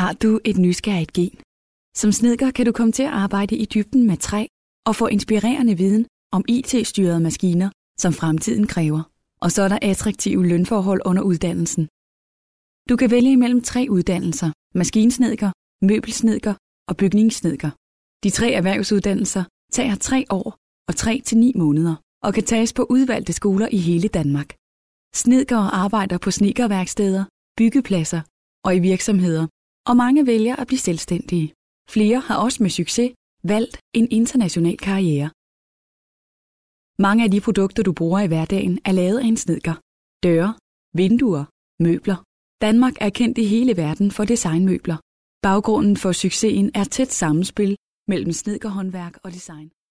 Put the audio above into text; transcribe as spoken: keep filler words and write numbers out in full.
Har du et nysgerrigt gen? Som snedker kan du komme til at arbejde i dybden med træ og få inspirerende viden om I T-styrede maskiner, som fremtiden kræver. Og så er der attraktive lønforhold under uddannelsen. Du kan vælge imellem tre uddannelser: maskinsnedker, møbelsnedker og bygningssnedker. De tre erhvervsuddannelser tager tre år og tre til ni måneder og kan tages på udvalgte skoler i hele Danmark. Snedkere arbejder på snedkerværksteder, byggepladser og i virksomheder, og mange vælger at blive selvstændige. Flere har også med succes valgt en international karriere. Mange af de produkter, du bruger i hverdagen, er lavet af en snedker. Døre, vinduer, møbler. Danmark er kendt i hele verden for designmøbler. Baggrunden for succesen er tæt sammenspil mellem snedkerhåndværk og design.